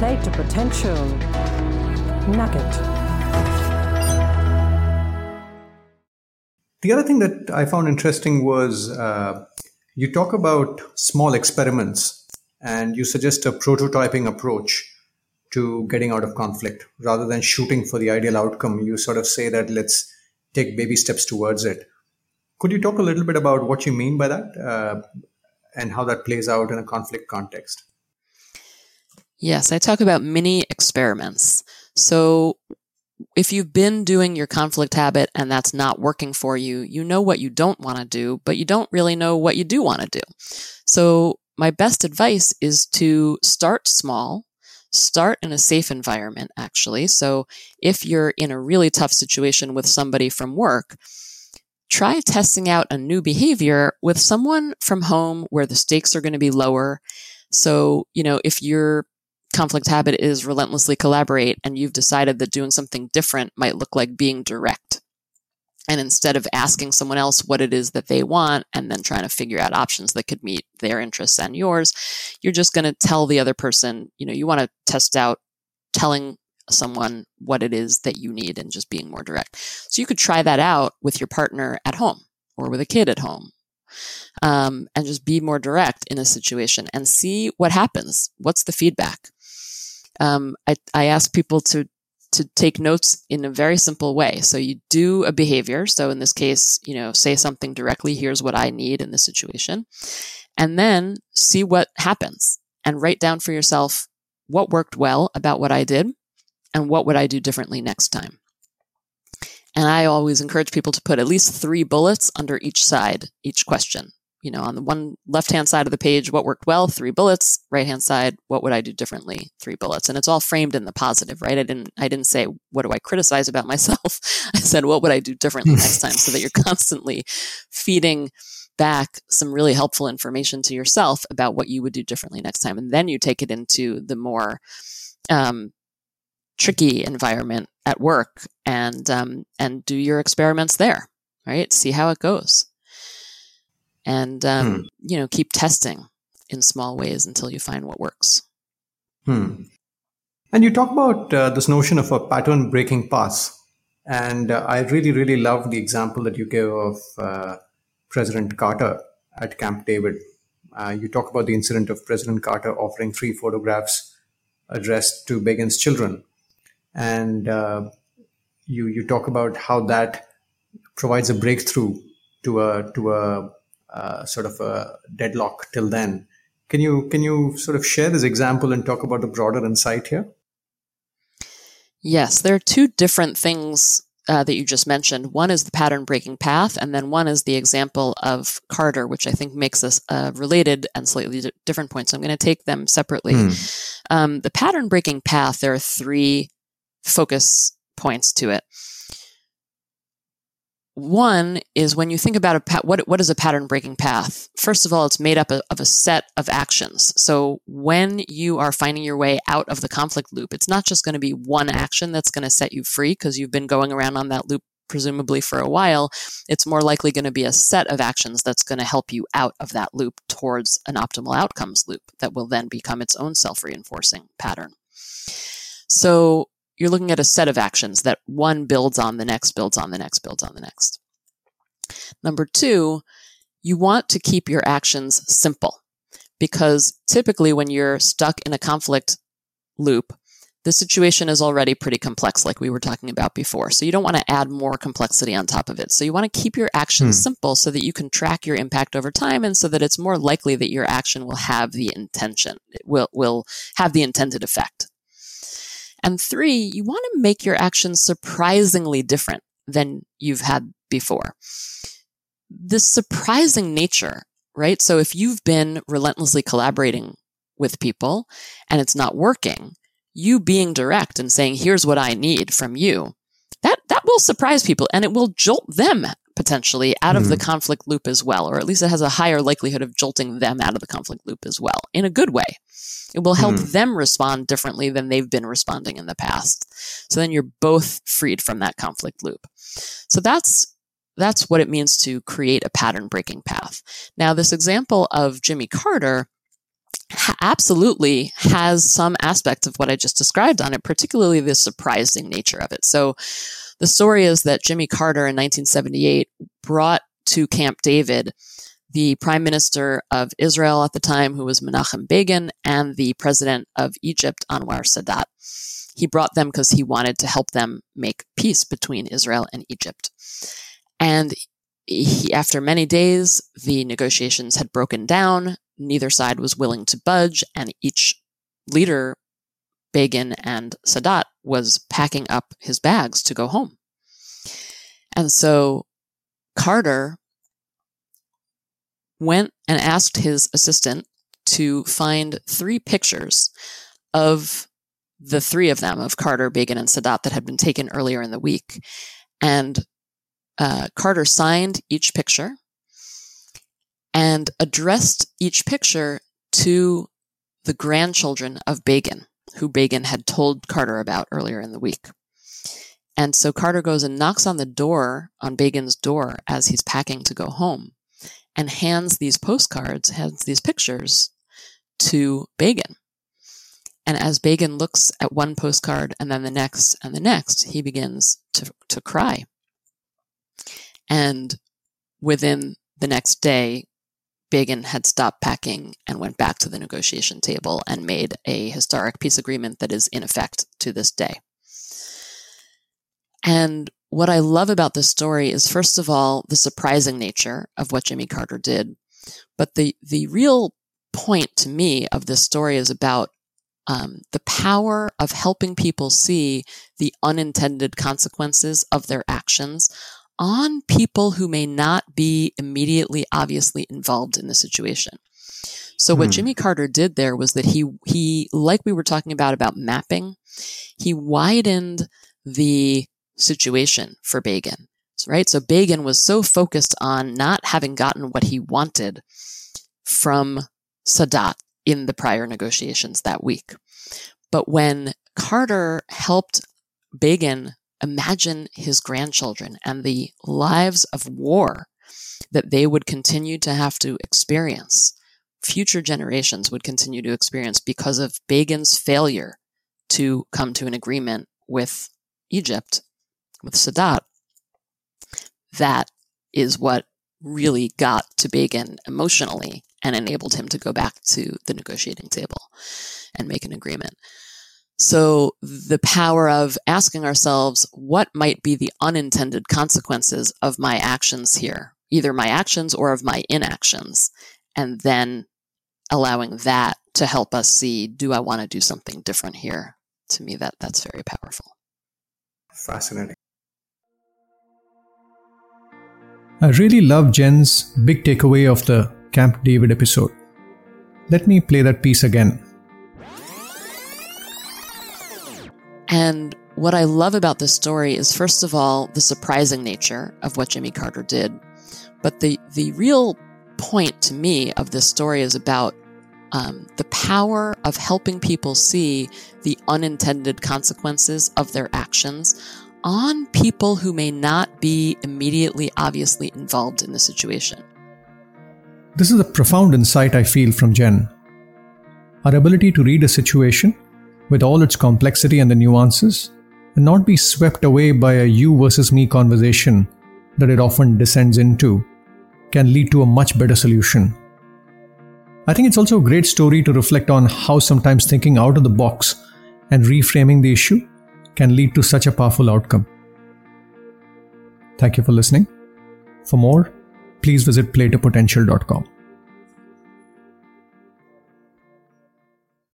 plate a potential nugget. The other thing that I found interesting was you talk about small experiments and you suggest a prototyping approach to getting out of conflict. Rather than shooting for the ideal outcome, you sort of say that let's take baby steps towards it. Could you talk a little bit about what you mean by that and how that plays out in a conflict context? Yes, I talk about mini experiments. So if you've been doing your conflict habit and that's not working for you, you know what you don't want to do, but you don't really know what you do want to do. So my best advice is to start small, start in a safe environment, actually. So if you're in a really tough situation with somebody from work, try testing out a new behavior with someone from home where the stakes are going to be lower. So, if your conflict habit is relentlessly collaborate and you've decided that doing something different might look like being direct. And instead of asking someone else what it is that they want and then trying to figure out options that could meet their interests and yours, you're just going to tell the other person, you want to test out telling someone what it is that you need and just being more direct. So you could try that out with your partner at home or with a kid at home. And just be more direct in a situation and see what happens. What's the feedback? I ask people to take notes in a very simple way. So you do a behavior. So in this case, say something directly, here's what I need in this situation. And then see what happens and write down for yourself what worked well about what I did and what would I do differently next time. And I always encourage people to put at least 3 bullets under each side, each question. On the one left-hand side of the page, what worked well, 3 bullets. Right-hand side, what would I do differently, 3 bullets. And it's all framed in the positive, right? I didn't say, what do I criticize about myself? I said, what would I do differently next time? So that you're constantly feeding back some really helpful information to yourself about what you would do differently next time. And then you take it into the more tricky environment at work and do your experiments there, right? See how it goes. And, keep testing in small ways until you find what works. And you talk about this notion of a pattern breaking path. And I really, really love the example that you gave of President Carter at Camp David. You talk about the incident of President Carter offering 3 photographs addressed to Begin's children. And you talk about how that provides a breakthrough to a sort of a deadlock till then. Can you sort of share this example and talk about the broader insight here? Yes, there are 2 different things that you just mentioned. One is the pattern breaking path, and then one is the example of Carter, which I think makes us related and slightly different points. So I'm going to take them separately. The pattern breaking path, there are 3 focus points to it. One is when you think about what is a pattern breaking path? First of all, it's made up of a set of actions. So when you are finding your way out of the conflict loop, it's not just going to be one action that's going to set you free because you've been going around on that loop presumably for a while. It's more likely going to be a set of actions that's going to help you out of that loop towards an optimal outcomes loop that will then become its own self-reinforcing pattern. So you're looking at a set of actions that one builds on the next, builds on the next, builds on the next. Number 2, you want to keep your actions simple because typically when you're stuck in a conflict loop, the situation is already pretty complex like we were talking about before. So you don't want to add more complexity on top of it. So you want to keep your actions simple so that you can track your impact over time and so that it's more likely that your action will have the intention, it will have the intended effect. And 3, you want to make your actions surprisingly different than you've had before. This surprising nature, right? So if you've been relentlessly collaborating with people and it's not working, you being direct and saying, here's what I need from you, that will surprise people and it will jolt them potentially out of the conflict loop as well, or at least it has a higher likelihood of jolting them out of the conflict loop as well, in a good way. It will help them respond differently than they've been responding in the past. So then you're both freed from that conflict loop. So that's what it means to create a pattern breaking path. Now, this example of Jimmy Carter, absolutely has some aspect of what I just described on it, particularly the surprising nature of it. So the story is that Jimmy Carter in 1978 brought to Camp David the prime minister of Israel at the time, who was Menachem Begin, and the president of Egypt, Anwar Sadat. He brought them because he wanted to help them make peace between Israel and Egypt. And after many days, the negotiations had broken down. Neither side was willing to budge, and each leader, Begin and Sadat, was packing up his bags to go home. And so Carter went and asked his assistant to find 3 pictures of the 3 of them, of Carter, Begin, and Sadat, that had been taken earlier in the week. And Carter signed each picture and addressed each picture to the grandchildren of Begin, who Begin had told Carter about earlier in the week. And so Carter goes and knocks on the door, on Begin's door, as he's packing to go home, and hands these postcards, hands these pictures to Begin. And as Begin looks at one postcard and then the next and the next, he begins to cry. And within the next day, Begin had stopped packing and went back to the negotiation table and made a historic peace agreement that is in effect to this day. And what I love about this story is, first of all, the surprising nature of what Jimmy Carter did. But the real point to me of this story is about the power of helping people see the unintended consequences of their actions on people who may not be immediately obviously involved in the situation. So what Jimmy Carter did there was that he, like we were talking about mapping, he widened the situation for Begin, right? So Begin was so focused on not having gotten what he wanted from Sadat in the prior negotiations that week. But when Carter helped Begin imagine his grandchildren and the lives of war that they would continue to have to experience, future generations would continue to experience because of Begin's failure to come to an agreement with Egypt, with Sadat, that is what really got to Begin emotionally and enabled him to go back to the negotiating table and make an agreement. So the power of asking ourselves, what might be the unintended consequences of my actions here, either my actions or of my inactions, and then allowing that to help us see, do I want to do something different here? To me, that's very powerful. Fascinating. I really love Jen's big takeaway of the Camp David episode. Let me play that piece again. And what I love about this story is, first of all, the surprising nature of what Jimmy Carter did. But the real point to me of this story is about the power of helping people see the unintended consequences of their actions on people who may not be immediately obviously involved in the situation. This is a profound insight I feel from Jen. Our ability to read a situation with all its complexity and the nuances, and not be swept away by a you versus me conversation that it often descends into, can lead to a much better solution. I think it's also a great story to reflect on how sometimes thinking out of the box and reframing the issue can lead to such a powerful outcome. Thank you for listening. For more, please visit playtopotential.com.